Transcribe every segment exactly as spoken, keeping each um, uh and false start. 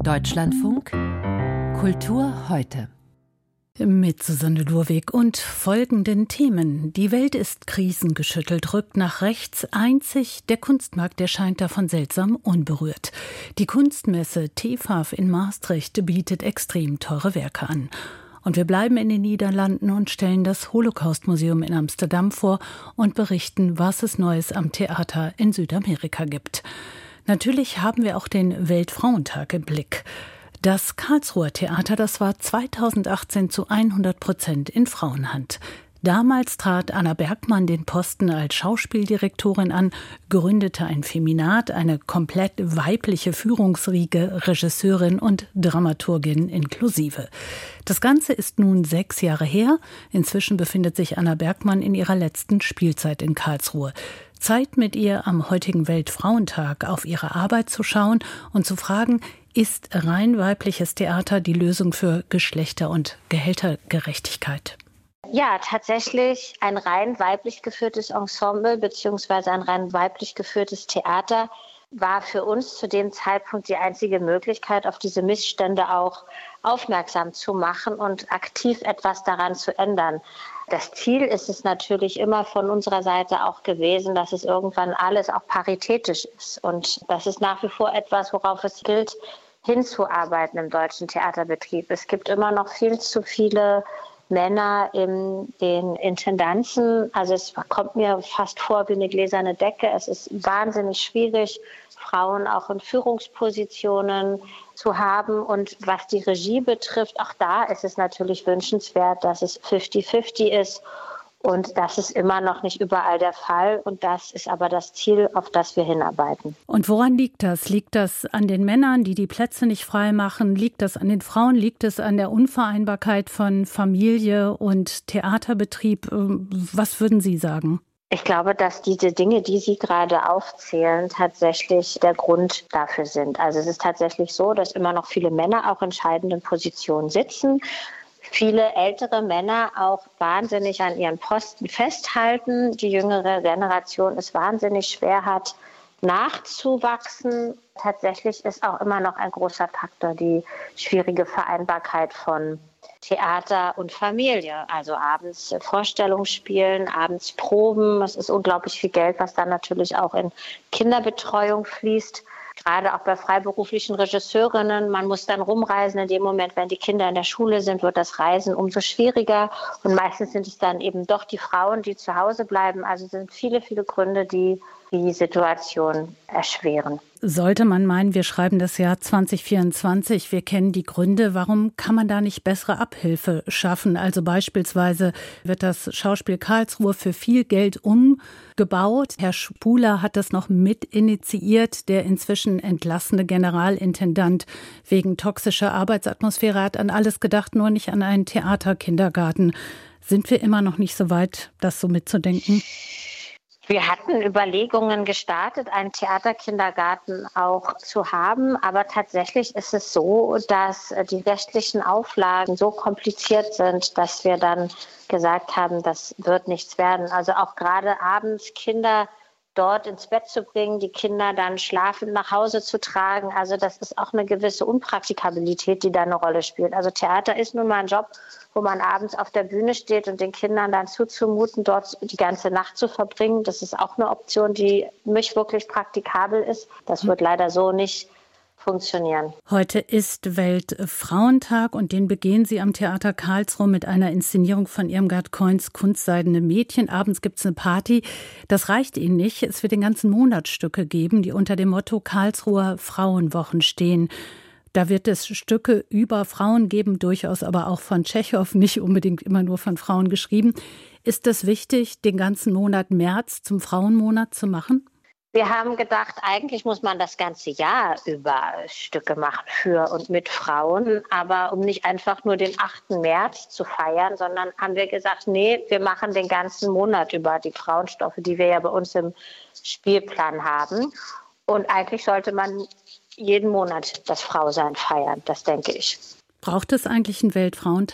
Deutschlandfunk Kultur heute. Mit Susanne Lurwig und folgenden Themen. Die Welt ist krisengeschüttelt, rückt nach rechts. Einzig der Kunstmarkt, der scheint davon seltsam unberührt. Die Kunstmesse T F A F in Maastricht bietet extrem teure Werke an. Und wir bleiben in den Niederlanden und stellen das Holocaust-Museum in Amsterdam vor und berichten, was es Neues am Theater in Südamerika gibt. Natürlich haben wir auch den Weltfrauentag im Blick. Das Karlsruher Theater, das war zweitausendachtzehn zu hundert Prozent in Frauenhand. Damals trat Anna Bergmann den Posten als Schauspieldirektorin an, gründete ein Feminat, eine komplett weibliche Führungsriege, Regisseurin und Dramaturgin inklusive. Das Ganze ist nun sechs Jahre her. Inzwischen befindet sich Anna Bergmann in ihrer letzten Spielzeit in Karlsruhe. Zeit, mit ihr am heutigen Weltfrauentag auf ihre Arbeit zu schauen und zu fragen, ist rein weibliches Theater die Lösung für Geschlechter- und Gehältergerechtigkeit? Ja, tatsächlich ein rein weiblich geführtes Ensemble bzw. ein rein weiblich geführtes Theater war für uns zu dem Zeitpunkt die einzige Möglichkeit, auf diese Missstände auch aufmerksam zu machen und aktiv etwas daran zu ändern. Das Ziel ist es natürlich immer von unserer Seite auch gewesen, dass es irgendwann alles auch paritätisch ist. Und das ist nach wie vor etwas, worauf es gilt, hinzuarbeiten im deutschen Theaterbetrieb. Es gibt immer noch viel zu viele Männer in den Intendanzen. Also es kommt mir fast vor wie eine gläserne Decke. Es ist wahnsinnig schwierig, Frauen auch in Führungspositionen zu haben. Und was die Regie betrifft, auch da ist es natürlich wünschenswert, dass es fifty fifty ist. Und das ist immer noch nicht überall der Fall. Und das ist aber das Ziel, auf das wir hinarbeiten. Und woran liegt das? Liegt das an den Männern, die die Plätze nicht frei machen? Liegt das an den Frauen? Liegt es an der Unvereinbarkeit von Familie und Theaterbetrieb? Was würden Sie sagen? Ich glaube, dass diese Dinge, die Sie gerade aufzählen, tatsächlich der Grund dafür sind. Also es ist tatsächlich so, dass immer noch viele Männer auch in entscheidenden Positionen sitzen. Viele ältere Männer auch wahnsinnig an ihren Posten festhalten. Die jüngere Generation es wahnsinnig schwer hat, nachzuwachsen. Tatsächlich ist auch immer noch ein großer Faktor die schwierige Vereinbarkeit von Theater und Familie. Also abends Vorstellungen spielen, abends Proben. Es ist unglaublich viel Geld, was dann natürlich auch in Kinderbetreuung fließt. Gerade auch bei freiberuflichen Regisseurinnen. Man muss dann rumreisen. In dem Moment, wenn die Kinder in der Schule sind, wird das Reisen umso schwieriger. Und meistens sind es dann eben doch die Frauen, die zu Hause bleiben. Also es sind viele, viele Gründe, die die Situation erschweren. Sollte man meinen, wir schreiben das Jahr zwanzig vierundzwanzig, wir kennen die Gründe, warum kann man da nicht bessere Abhilfe schaffen? Also beispielsweise wird das Schauspiel Karlsruhe für viel Geld umgebaut. Herr Spuler hat das noch mit initiiert. Der inzwischen entlassene Generalintendant wegen toxischer Arbeitsatmosphäre hat an alles gedacht, nur nicht an einen Theaterkindergarten. Sind wir immer noch nicht so weit, das so mitzudenken? Wir hatten Überlegungen gestartet, einen Theaterkindergarten auch zu haben. Aber tatsächlich ist es so, dass die rechtlichen Auflagen so kompliziert sind, dass wir dann gesagt haben, das wird nichts werden. Also auch gerade abends Kinder dort ins Bett zu bringen, die Kinder dann schlafend nach Hause zu tragen. Also das ist auch eine gewisse Unpraktikabilität, die da eine Rolle spielt. Also Theater ist nun mal ein Job, wo man abends auf der Bühne steht und den Kindern dann zuzumuten, dort die ganze Nacht zu verbringen. Das ist auch eine Option, die nicht wirklich praktikabel ist. Das wird leider so nicht funktionieren. Heute ist Weltfrauentag und den begehen Sie am Theater Karlsruhe mit einer Inszenierung von Irmgard Coins Kunstseidene Mädchen. Abends gibt es eine Party. Das reicht Ihnen nicht. Es wird den ganzen Monat Stücke geben, die unter dem Motto Karlsruher Frauenwochen stehen. Da wird es Stücke über Frauen geben, durchaus aber auch von Tschechow, nicht unbedingt immer nur von Frauen geschrieben. Ist es wichtig, den ganzen Monat März zum Frauenmonat zu machen? Wir haben gedacht, eigentlich muss man das ganze Jahr über Stücke machen für und mit Frauen. Aber um nicht einfach nur den achten März zu feiern, sondern haben wir gesagt, nee, wir machen den ganzen Monat über die Frauenstoffe, die wir ja bei uns im Spielplan haben. Und eigentlich sollte man jeden Monat das Frausein feiern, das denke ich. Braucht es eigentlich einen Weltfrauentag?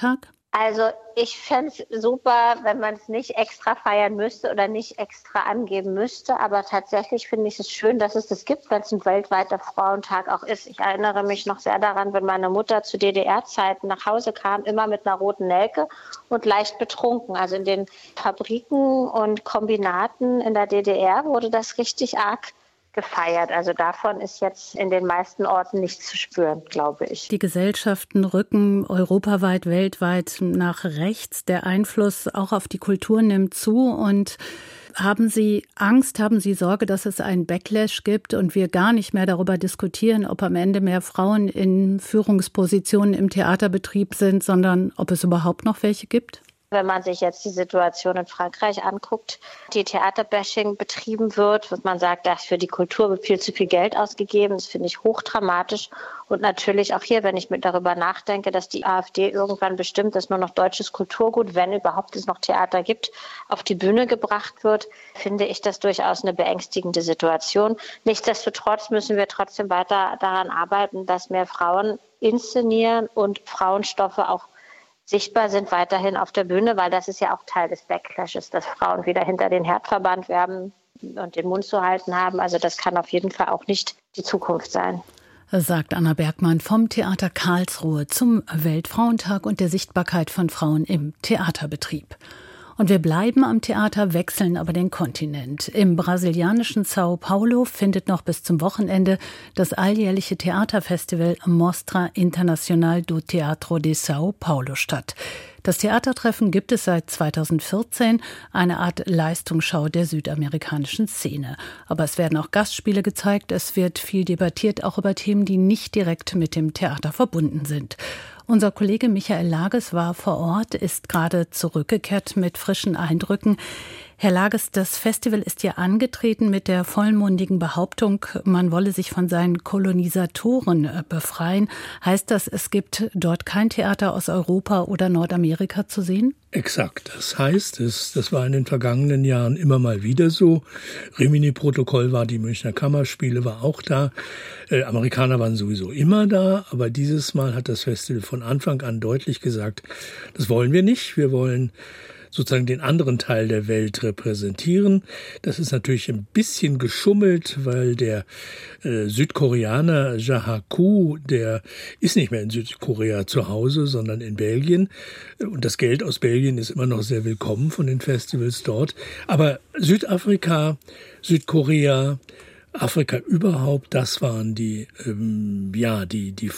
Also ich fände es super, wenn man es nicht extra feiern müsste oder nicht extra angeben müsste. Aber tatsächlich finde ich es schön, dass es das gibt, wenn es ein weltweiter Frauentag auch ist. Ich erinnere mich noch sehr daran, wenn meine Mutter zu D D R-Zeiten nach Hause kam, immer mit einer roten Nelke und leicht betrunken. Also in den Fabriken und Kombinaten in der D D R wurde das richtig arg gefeiert. Also davon ist jetzt in den meisten Orten nichts zu spüren, glaube ich. Die Gesellschaften rücken europaweit, weltweit nach rechts. Der Einfluss auch auf die Kultur nimmt zu. Und haben Sie Angst, haben Sie Sorge, dass es einen Backlash gibt und wir gar nicht mehr darüber diskutieren, ob am Ende mehr Frauen in Führungspositionen im Theaterbetrieb sind, sondern ob es überhaupt noch welche gibt? Wenn man sich jetzt die Situation in Frankreich anguckt, die Theaterbashing betrieben wird, wird man sagt, dass für die Kultur wird viel zu viel Geld ausgegeben. Das finde ich hochdramatisch. Und natürlich auch hier, wenn ich mit darüber nachdenke, dass die AfD irgendwann bestimmt, dass nur noch deutsches Kulturgut, wenn überhaupt es noch Theater gibt, auf die Bühne gebracht wird, finde ich das durchaus eine beängstigende Situation. Nichtsdestotrotz müssen wir trotzdem weiter daran arbeiten, dass mehr Frauen inszenieren und Frauenstoffe auch sichtbar sind weiterhin auf der Bühne, weil das ist ja auch Teil des Backlashes, dass Frauen wieder hinter den Herd verbannt werden und den Mund zu halten haben. Also das kann auf jeden Fall auch nicht die Zukunft sein. Sagt Anna Bergmann vom Theater Karlsruhe zum Weltfrauentag und der Sichtbarkeit von Frauen im Theaterbetrieb. Und wir bleiben am Theater, wechseln aber den Kontinent. Im brasilianischen São Paulo findet noch bis zum Wochenende das alljährliche Theaterfestival Mostra Internacional do Teatro de São Paulo statt. Das Theatertreffen gibt es seit zweitausendvierzehn, eine Art Leistungsschau der südamerikanischen Szene. Aber es werden auch Gastspiele gezeigt, es wird viel debattiert, auch über Themen, die nicht direkt mit dem Theater verbunden sind. Unser Kollege Michael Lages war vor Ort, ist gerade zurückgekehrt mit frischen Eindrücken. Herr Lages, das Festival ist ja angetreten mit der vollmundigen Behauptung, man wolle sich von seinen Kolonisatoren befreien. Heißt das, es gibt dort kein Theater aus Europa oder Nordamerika zu sehen? Exakt. Das heißt, es, das war in den vergangenen Jahren immer mal wieder so. Rimini-Protokoll war, die Münchner Kammerspiele war auch da. Äh, Amerikaner waren sowieso immer da, aber dieses Mal hat das Festival von Anfang an deutlich gesagt, das wollen wir nicht. Wir wollen sozusagen den anderen Teil der Welt repräsentieren. Das ist natürlich ein bisschen geschummelt, weil der äh, Südkoreaner Jahaku, der ist nicht mehr in Südkorea zu Hause, sondern in Belgien. Und das Geld aus Belgien ist immer noch sehr willkommen von den Festivals dort. Aber Südafrika, Südkorea, Afrika überhaupt, das waren die, ähm, ja, die, die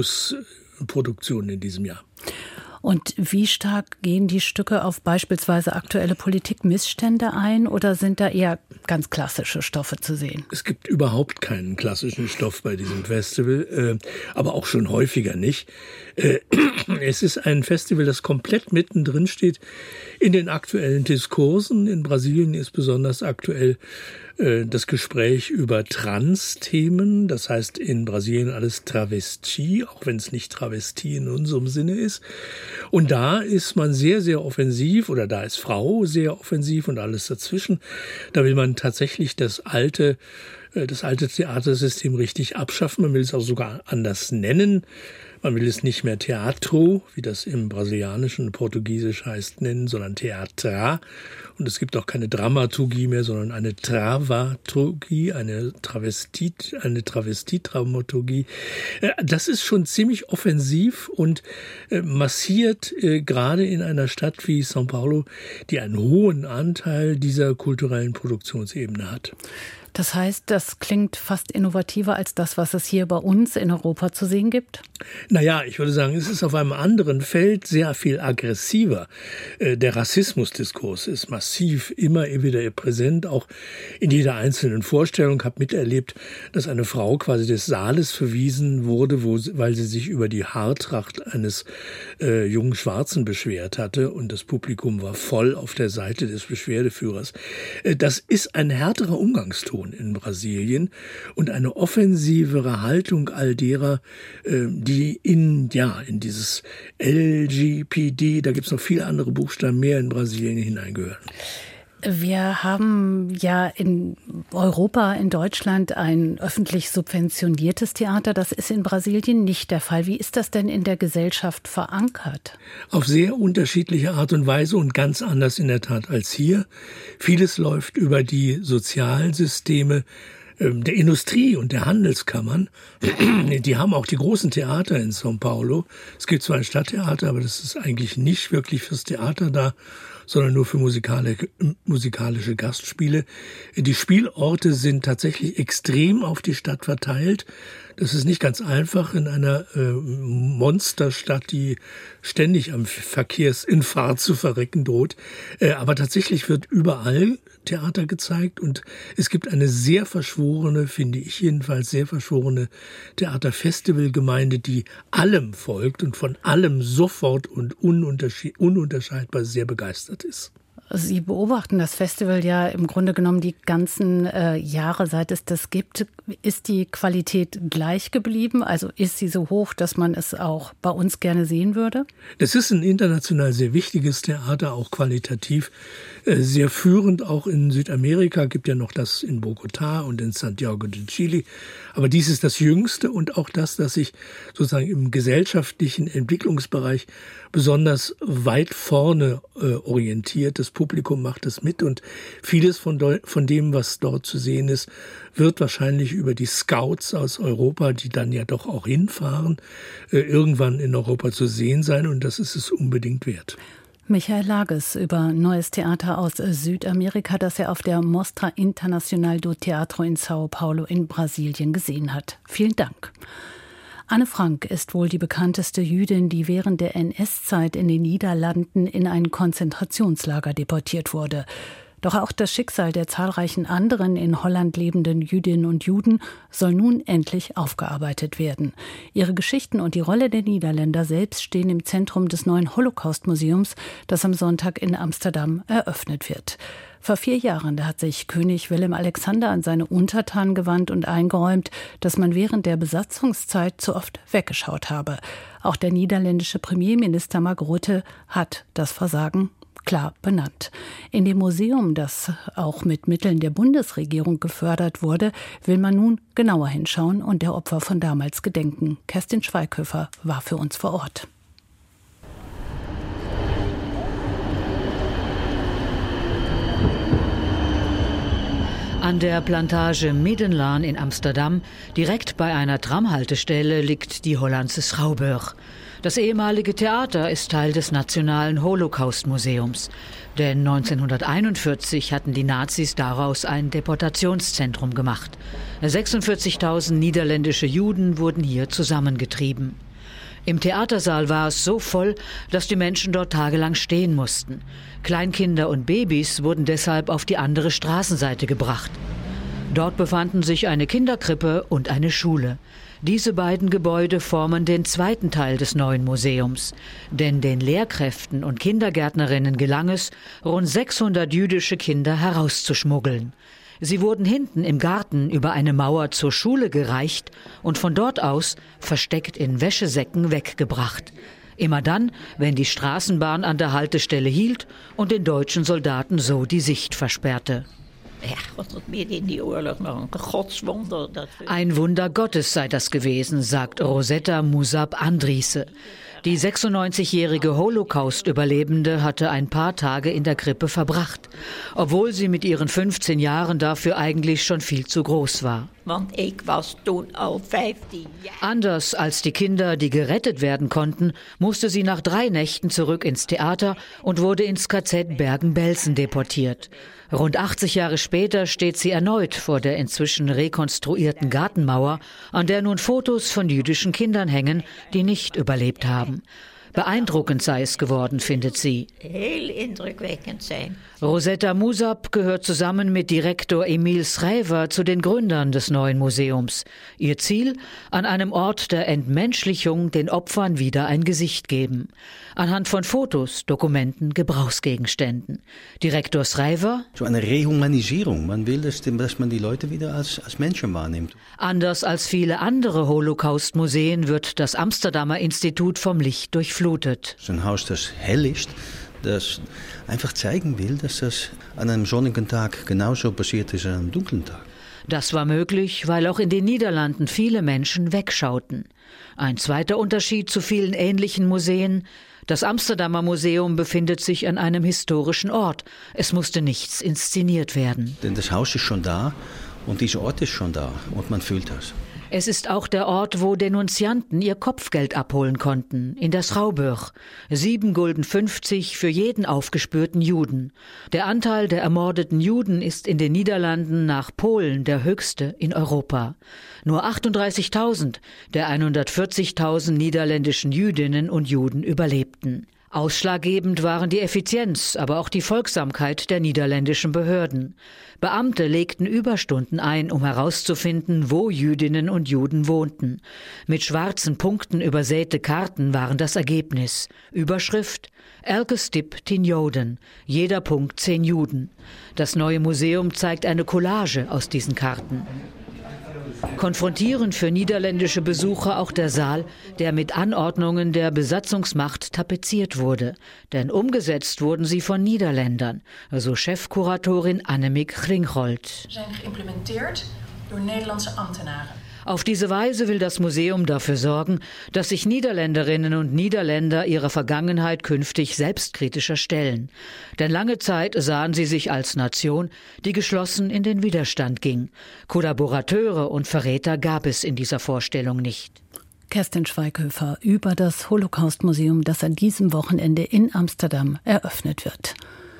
Fokusproduktionen in diesem Jahr. Und wie stark gehen die Stücke auf beispielsweise aktuelle Politikmissstände ein oder sind da eher ganz klassische Stoffe zu sehen? Es gibt überhaupt keinen klassischen Stoff bei diesem Festival, äh, aber auch schon häufiger nicht. Äh, es ist ein Festival, das komplett mittendrin steht in den aktuellen Diskursen. In Brasilien ist besonders aktuell äh, das Gespräch über Trans-Themen. Das heißt in Brasilien alles Travestie, auch wenn es nicht Travestie in unserem Sinne ist. Und da ist man sehr, sehr offensiv, oder da ist Frau sehr offensiv und alles dazwischen. Da will man tatsächlich das alte, das alte Theatersystem richtig abschaffen. Man will es auch sogar anders nennen. Man will es nicht mehr Teatro, wie das im Brasilianischen Portugiesisch heißt, nennen, sondern Theatra. Und es gibt auch keine Dramaturgie mehr, sondern eine Travaturgie, eine Travestit, eine Travestiedramaturgie. Das ist schon ziemlich offensiv und massiert gerade in einer Stadt wie São Paulo, die einen hohen Anteil dieser kulturellen Produktionsebene hat. Das heißt, das klingt fast innovativer als das, was es hier bei uns in Europa zu sehen gibt? Naja, ich würde sagen, es ist auf einem anderen Feld sehr viel aggressiver. Der Rassismusdiskurs ist massiv immer wieder präsent, auch in jeder einzelnen Vorstellung. Ich habe miterlebt, dass eine Frau quasi des Saales verwiesen wurde, wo, weil sie sich über die Haartracht eines äh, jungen Schwarzen beschwert hatte und das Publikum war voll auf der Seite des Beschwerdeführers. Äh, das ist ein härterer Umgangston in Brasilien und eine offensivere Haltung all derer, die in, ja, in dieses L G B T, da gibt es noch viele andere Buchstaben mehr in Brasilien hineingehören. Wir haben ja in Europa, in Deutschland ein öffentlich subventioniertes Theater. Das ist in Brasilien nicht der Fall. Wie ist das denn in der Gesellschaft verankert? Auf sehr unterschiedliche Art und Weise und ganz anders in der Tat als hier. Vieles läuft über die Sozialsysteme der Industrie und der Handelskammern. Die haben auch die großen Theater in São Paulo. Es gibt zwar ein Stadttheater, aber das ist eigentlich nicht wirklich fürs Theater da, sondern nur für musikalische, musikalische Gastspiele. Die Spielorte sind tatsächlich extrem auf die Stadt verteilt. Das ist nicht ganz einfach in einer äh, Monsterstadt, die ständig am Verkehrsinfarkt zu verrecken droht. Äh, aber tatsächlich wird überall Theater gezeigt und es gibt eine sehr verschworene, finde ich jedenfalls sehr verschworene Theaterfestivalgemeinde, die allem folgt und von allem sofort und ununterscheidbar sehr begeistert ist. Sie beobachten das Festival ja im Grunde genommen die ganzen äh, Jahre, seit es das gibt. Ist die Qualität gleich geblieben? Also ist sie so hoch, dass man es auch bei uns gerne sehen würde? Das ist ein international sehr wichtiges Theater, auch qualitativ äh, sehr führend, auch in Südamerika. Gibt ja noch das in Bogotá und in Santiago de Chile. Aber dies ist das Jüngste und auch das, das sich sozusagen im gesellschaftlichen Entwicklungsbereich besonders weit vorne äh, orientiert. Das Publikum macht es mit und vieles von, de- von dem, was dort zu sehen ist, wird wahrscheinlich über die Scouts aus Europa, die dann ja doch auch hinfahren, äh, irgendwann in Europa zu sehen sein und das ist es unbedingt wert. Michael Lages über neues Theater aus Südamerika, das er auf der Mostra Internacional do Teatro in São Paulo in Brasilien gesehen hat. Vielen Dank. Anne Frank ist wohl die bekannteste Jüdin, die während der N S-Zeit in den Niederlanden in ein Konzentrationslager deportiert wurde. Doch auch das Schicksal der zahlreichen anderen in Holland lebenden Jüdinnen und Juden soll nun endlich aufgearbeitet werden. Ihre Geschichten und die Rolle der Niederländer selbst stehen im Zentrum des neuen Holocaust-Museums, das am Sonntag in Amsterdam eröffnet wird. Vor vier Jahren da hat sich König Willem-Alexander an seine Untertanen gewandt und eingeräumt, dass man während der Besatzungszeit zu oft weggeschaut habe. Auch der niederländische Premierminister Mark Rutte hat das Versagen klar benannt. In dem Museum, das auch mit Mitteln der Bundesregierung gefördert wurde, will man nun genauer hinschauen und der Opfer von damals gedenken. Kerstin Schweighöfer war für uns vor Ort. An der Plantage Middenlaan in Amsterdam, direkt bei einer Tramhaltestelle, liegt die Hollandse Schouwburg. Das ehemalige Theater ist Teil des Nationalen Holocaust-Museums. Denn neunzehnhunderteinundvierzig hatten die Nazis daraus ein Deportationszentrum gemacht. sechsundvierzigtausend niederländische Juden wurden hier zusammengetrieben. Im Theatersaal war es so voll, dass die Menschen dort tagelang stehen mussten. Kleinkinder und Babys wurden deshalb auf die andere Straßenseite gebracht. Dort befanden sich eine Kinderkrippe und eine Schule. Diese beiden Gebäude formen den zweiten Teil des neuen Museums. Denn den Lehrkräften und Kindergärtnerinnen gelang es, rund sechshundert jüdische Kinder herauszuschmuggeln. Sie wurden hinten im Garten über eine Mauer zur Schule gereicht und von dort aus versteckt in Wäschesäcken weggebracht. Immer dann, wenn die Straßenbahn an der Haltestelle hielt und den deutschen Soldaten so die Sicht versperrte. Ein Wunder Gottes sei das gewesen, sagt Rosetta Musab Andriese. Die sechsundneunzigjährige Holocaust-Überlebende hatte ein paar Tage in der Krippe verbracht, obwohl sie mit ihren fünfzehn Jahren dafür eigentlich schon viel zu groß war. Anders als die Kinder, die gerettet werden konnten, musste sie nach drei Nächten zurück ins Theater und wurde ins K Z Bergen-Belsen deportiert. Rund achtzig Jahre später steht sie erneut vor der inzwischen rekonstruierten Gartenmauer, an der nun Fotos von jüdischen Kindern hängen, die nicht überlebt haben. Beeindruckend sei es geworden, findet sie. Rosetta Musab gehört zusammen mit Direktor Emil Schrijver zu den Gründern des neuen Museums. Ihr Ziel? An einem Ort der Entmenschlichung den Opfern wieder ein Gesicht geben. Anhand von Fotos, Dokumenten, Gebrauchsgegenständen. Direktor Schrijver: So eine Rehumanisierung. Man will, dass, dass man die Leute wieder als, als Menschen wahrnimmt. Anders als viele andere Holocaust-Museen wird das Amsterdamer Institut vom Licht durchflutet. Es ist ein Haus, das hell ist. das einfach zeigen will, dass das an einem sonnigen Tag genauso passiert ist wie an einem dunklen Tag. Das war möglich, weil auch in den Niederlanden viele Menschen wegschauten. Ein zweiter Unterschied zu vielen ähnlichen Museen: Das Amsterdamer Museum befindet sich an einem historischen Ort. Es musste nichts inszeniert werden. Denn das Haus ist schon da und dieser Ort ist schon da und man fühlt das. Es ist auch der Ort, wo Denunzianten ihr Kopfgeld abholen konnten, in der Schraubüch. Sieben Gulden fünfzig für jeden aufgespürten Juden. Der Anteil der ermordeten Juden ist in den Niederlanden nach Polen der höchste in Europa. Nur achtunddreißigtausend der hundertvierzigtausend niederländischen Jüdinnen und Juden überlebten. Ausschlaggebend waren die Effizienz, aber auch die Folgsamkeit der niederländischen Behörden. Beamte legten Überstunden ein, um herauszufinden, wo Jüdinnen und Juden wohnten. Mit schwarzen Punkten übersäte Karten waren das Ergebnis. Überschrift: Elke stip tien Joden, jeder Punkt zehn Juden. Das neue Museum zeigt eine Collage aus diesen Karten. Konfrontierend für niederländische Besucher auch der Saal, der mit Anordnungen der Besatzungsmacht tapeziert wurde. Denn umgesetzt wurden sie von Niederländern, so Chefkuratorin Annemiek Gringholt. Zijn geïmplementeerd door Nederlandse ambtenaren. Auf diese Weise will das Museum dafür sorgen, dass sich Niederländerinnen und Niederländer ihrer Vergangenheit künftig selbstkritischer stellen. Denn lange Zeit sahen sie sich als Nation, die geschlossen in den Widerstand ging. Kollaborateure und Verräter gab es in dieser Vorstellung nicht. Kerstin Schweighöfer über das Holocaust-Museum, das an diesem Wochenende in Amsterdam eröffnet wird.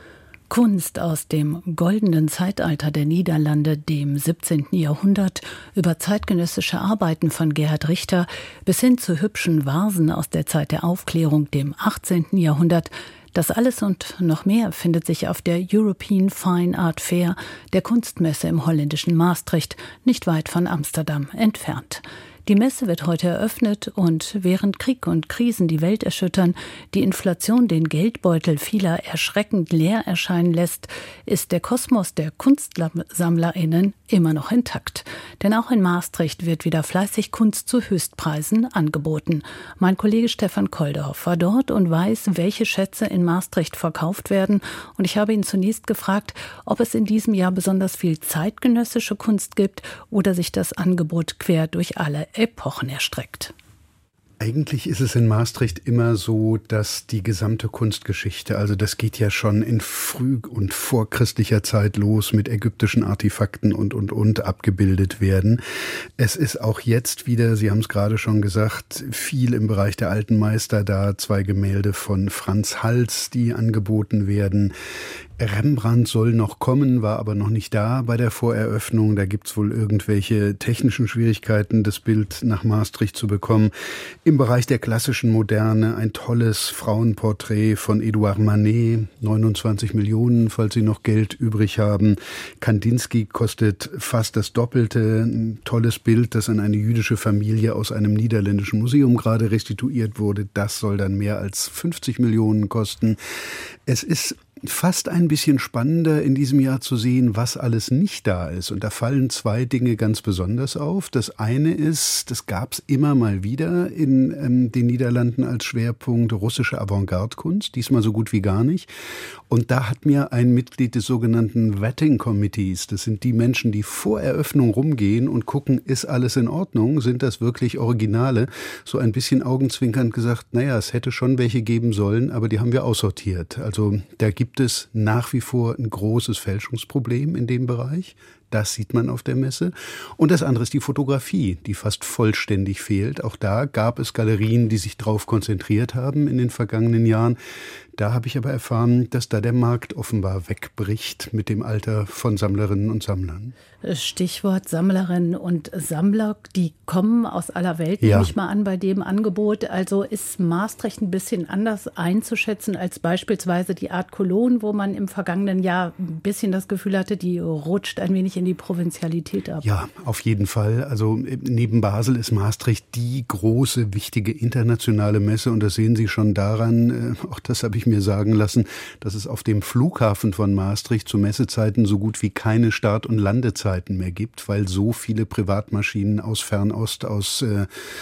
Kunst aus dem goldenen Zeitalter der Niederlande, dem siebzehnten Jahrhundert, über zeitgenössische Arbeiten von Gerhard Richter bis hin zu hübschen Vasen aus der Zeit der Aufklärung, dem achtzehnten Jahrhundert. Das alles und noch mehr findet sich auf der European Fine Art Fair, der Kunstmesse im holländischen Maastricht, nicht weit von Amsterdam entfernt. Die Messe wird heute eröffnet und während Krieg und Krisen die Welt erschüttern, die Inflation den Geldbeutel vieler erschreckend leer erscheinen lässt, ist der Kosmos der KunstsammlerInnen immer noch intakt. Denn auch in Maastricht wird wieder fleißig Kunst zu Höchstpreisen angeboten. Mein Kollege Stefan Koldorf war dort und weiß, welche Schätze in Maastricht verkauft werden. Und ich habe ihn zunächst gefragt, ob es in diesem Jahr besonders viel zeitgenössische Kunst gibt oder sich das Angebot quer durch alle Epochen erstreckt. Eigentlich ist es in Maastricht immer so, dass die gesamte Kunstgeschichte, also das geht ja schon in früh- und vorchristlicher Zeit los mit ägyptischen Artefakten und, und, und abgebildet werden. Es ist auch jetzt wieder, Sie haben es gerade schon gesagt, viel im Bereich der alten Meister da, zwei Gemälde von Franz Hals, die angeboten werden. Rembrandt soll noch kommen, war aber noch nicht da bei der Voreröffnung. Da gibt's wohl irgendwelche technischen Schwierigkeiten, das Bild nach Maastricht zu bekommen. Im Bereich der klassischen Moderne ein tolles Frauenporträt von Edouard Manet, neunundzwanzig Millionen, falls Sie noch Geld übrig haben. Kandinsky kostet fast das Doppelte. Ein tolles Bild, das an eine jüdische Familie aus einem niederländischen Museum gerade restituiert wurde. Das soll dann mehr als fünfzig Millionen kosten. Es ist fast ein bisschen spannender in diesem Jahr zu sehen, was alles nicht da ist. Und da fallen zwei Dinge ganz besonders auf. Das eine ist, das gab es immer mal wieder in ähm, den Niederlanden als Schwerpunkt, russische Avantgarde-Kunst, diesmal so gut wie gar nicht. Und da hat mir ein Mitglied des sogenannten Vetting Committees, das sind die Menschen, die vor Eröffnung rumgehen und gucken, ist alles in Ordnung, sind das wirklich Originale, so ein bisschen augenzwinkernd gesagt, naja, es hätte schon welche geben sollen, aber die haben wir aussortiert. Also da gibt Gibt es nach wie vor ein großes Fälschungsproblem in dem Bereich. Das sieht man auf der Messe. Und das andere ist die Fotografie, die fast vollständig fehlt. Auch da gab es Galerien, die sich darauf konzentriert haben in den vergangenen Jahren. Da habe ich aber erfahren, dass da der Markt offenbar wegbricht mit dem Alter von Sammlerinnen und Sammlern. Stichwort Sammlerinnen und Sammler, die kommen aus aller Welt, ja. nehme ich mal an, bei dem Angebot. Also ist Maastricht ein bisschen anders einzuschätzen als beispielsweise die Art Cologne, wo man im vergangenen Jahr ein bisschen das Gefühl hatte, die rutscht ein wenig in die Provinzialität ab. Ja, auf jeden Fall. Also neben Basel ist Maastricht die große, wichtige internationale Messe. Und das sehen Sie schon daran, auch das habe ich mir sagen lassen, dass es auf dem Flughafen von Maastricht zu Messezeiten so gut wie keine Start- und Landezeiten mehr gibt, weil so viele Privatmaschinen aus Fernost, aus äh,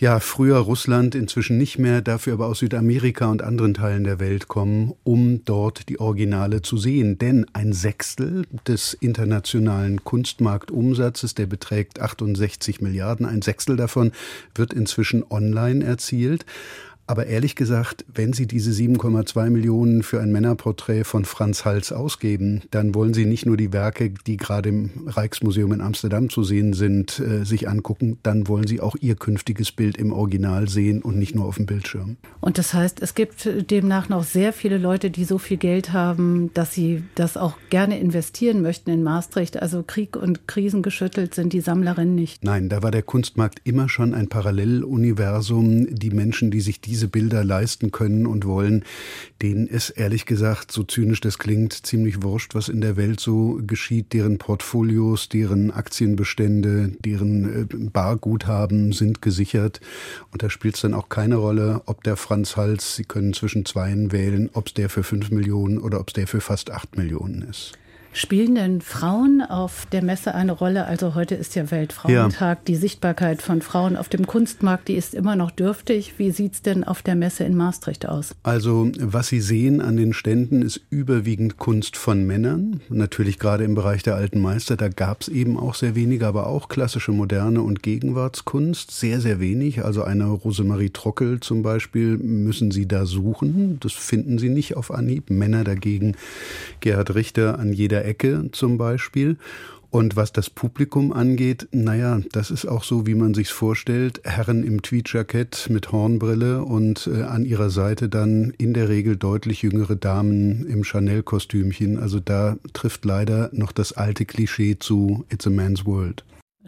Ja, früher Russland, inzwischen nicht mehr, dafür aber aus Südamerika und anderen Teilen der Welt kommen, um dort die Originale zu sehen. Denn ein Sechstel des internationalen Kunstmarktumsatzes, der beträgt achtundsechzig Milliarden, ein Sechstel davon wird inzwischen online erzielt. Aber ehrlich gesagt, wenn Sie diese sieben Komma zwei Millionen für ein Männerporträt von Frans Hals ausgeben, dann wollen Sie nicht nur die Werke, die gerade im Rijksmuseum in Amsterdam zu sehen sind, äh, sich angucken, dann wollen Sie auch Ihr künftiges Bild im Original sehen und nicht nur auf dem Bildschirm. Und das heißt, es gibt demnach noch sehr viele Leute, die so viel Geld haben, dass sie das auch gerne investieren möchten in Maastricht. Also Krieg und Krisen geschüttelt sind die Sammlerinnen nicht. Nein, da war der Kunstmarkt immer schon ein Paralleluniversum. Die Menschen, die sich die diese Bilder leisten können und wollen, denen ist ehrlich gesagt, so zynisch das klingt, ziemlich wurscht, was in der Welt so geschieht. Deren Portfolios, deren Aktienbestände, deren Barguthaben sind gesichert. Und da spielt es dann auch keine Rolle, ob der Frans Hals, Sie können zwischen zweien wählen, ob es der für fünf Millionen oder ob es der für fast acht Millionen ist. Spielen denn Frauen auf der Messe eine Rolle? Also heute ist ja Weltfrauentag. Ja. Die Sichtbarkeit von Frauen auf dem Kunstmarkt, die ist immer noch dürftig. Wie sieht es denn auf der Messe in Maastricht aus? Also was Sie sehen an den Ständen ist überwiegend Kunst von Männern. Natürlich gerade im Bereich der alten Meister, da gab es eben auch sehr wenige, aber auch klassische Moderne und Gegenwartskunst. Sehr, sehr wenig. Also eine Rosemarie Trockel zum Beispiel müssen Sie da suchen. Das finden Sie nicht auf Anhieb. Männer dagegen, Gerhard Richter an jeder Ecke zum Beispiel. Und was das Publikum angeht, naja, das ist auch so, wie man sich's vorstellt. Herren im Tweedjackett mit Hornbrille und äh, an ihrer Seite dann in der Regel deutlich jüngere Damen im Chanel-Kostümchen. Also da trifft leider noch das alte Klischee zu It's a Man's World.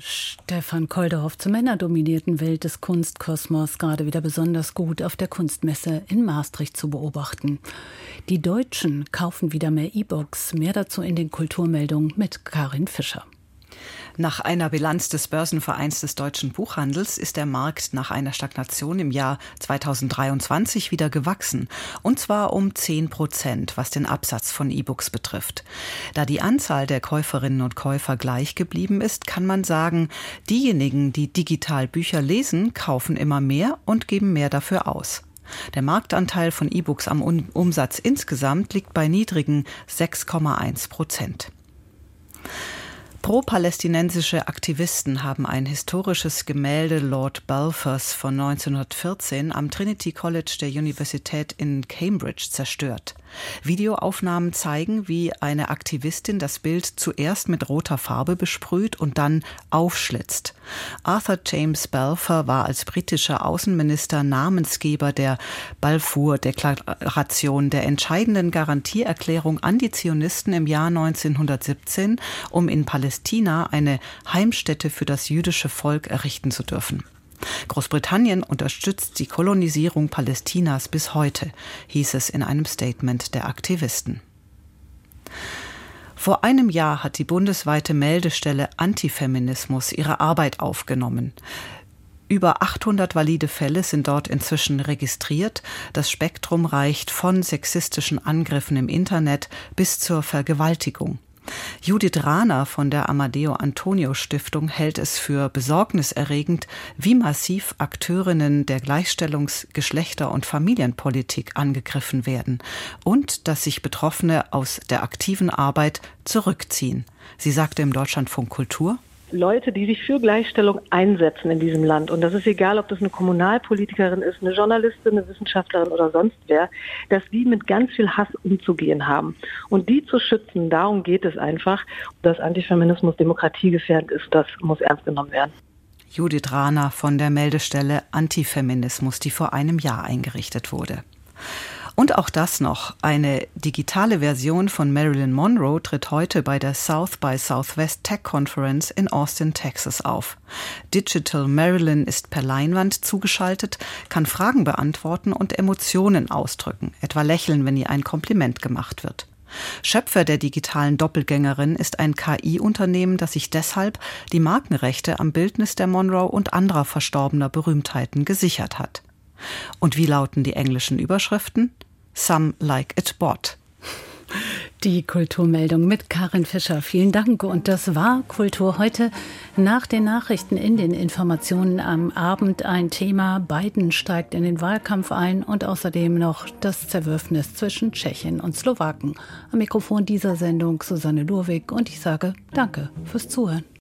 Stefan Kolderhoff zur männerdominierten Welt des Kunstkosmos gerade wieder besonders gut auf der Kunstmesse in Maastricht zu beobachten. Die Deutschen kaufen wieder mehr E-Books. Mehr dazu in den Kulturmeldungen mit Karin Fischer. Nach einer Bilanz des Börsenvereins des deutschen Buchhandels ist der Markt nach einer Stagnation im Jahr zweitausenddreiundzwanzig wieder gewachsen. Und zwar um zehn Prozent, was den Absatz von E-Books betrifft. Da die Anzahl der Käuferinnen und Käufer gleich geblieben ist, kann man sagen, diejenigen, die digital Bücher lesen, kaufen immer mehr und geben mehr dafür aus. Der Marktanteil von E-Books am Umsatz insgesamt liegt bei niedrigen sechs Komma eins Prozent. Pro-palästinensische Aktivisten haben ein historisches Gemälde Lord Balfours von neunzehnhundertvierzehn am Trinity College der Universität in Cambridge zerstört. Videoaufnahmen zeigen, wie eine Aktivistin das Bild zuerst mit roter Farbe besprüht und dann aufschlitzt. Arthur James Balfour war als britischer Außenminister Namensgeber der Balfour-Deklaration, der entscheidenden Garantieerklärung an die Zionisten im Jahr neunzehnhundertsiebzehn, um in Palästina eine Heimstätte für das jüdische Volk errichten zu dürfen. Großbritannien unterstützt die Kolonisierung Palästinas bis heute, hieß es in einem Statement der Aktivisten. Vor einem Jahr hat die bundesweite Meldestelle Antifeminismus ihre Arbeit aufgenommen. Über achthundert valide Fälle sind dort inzwischen registriert. Das Spektrum reicht von sexistischen Angriffen im Internet bis zur Vergewaltigung. Judith Rahner von der Amadeo Antonio Stiftung hält es für besorgniserregend, wie massiv Akteurinnen der Gleichstellungs-, Geschlechter- und Familienpolitik angegriffen werden und dass sich Betroffene aus der aktiven Arbeit zurückziehen. Sie sagte im Deutschlandfunk Kultur: Leute, die sich für Gleichstellung einsetzen in diesem Land. Und das ist egal, ob das eine Kommunalpolitikerin ist, eine Journalistin, eine Wissenschaftlerin oder sonst wer, dass die mit ganz viel Hass umzugehen haben. Und die zu schützen, darum geht es einfach. Dass Antifeminismus demokratiegefährdend ist, das muss ernst genommen werden. Judith Rahner von der Meldestelle Antifeminismus, die vor einem Jahr eingerichtet wurde. Und auch das noch. Eine digitale Version von Marilyn Monroe tritt heute bei der South by Southwest Tech Conference in Austin, Texas auf. Digital Marilyn ist per Leinwand zugeschaltet, kann Fragen beantworten und Emotionen ausdrücken, etwa lächeln, wenn ihr ein Kompliment gemacht wird. Schöpfer der digitalen Doppelgängerin ist ein K I-Unternehmen, das sich deshalb die Markenrechte am Bildnis der Monroe und anderer verstorbener Berühmtheiten gesichert hat. Und wie lauten die englischen Überschriften? Some like it bought. Die Kulturmeldung mit Karin Fischer. Vielen Dank. Und das war Kultur heute. Nach den Nachrichten in den Informationen am Abend ein Thema. Biden steigt in den Wahlkampf ein und außerdem noch das Zerwürfnis zwischen Tschechen und Slowaken. Am Mikrofon dieser Sendung Susanne Lurwig und ich sage Danke fürs Zuhören.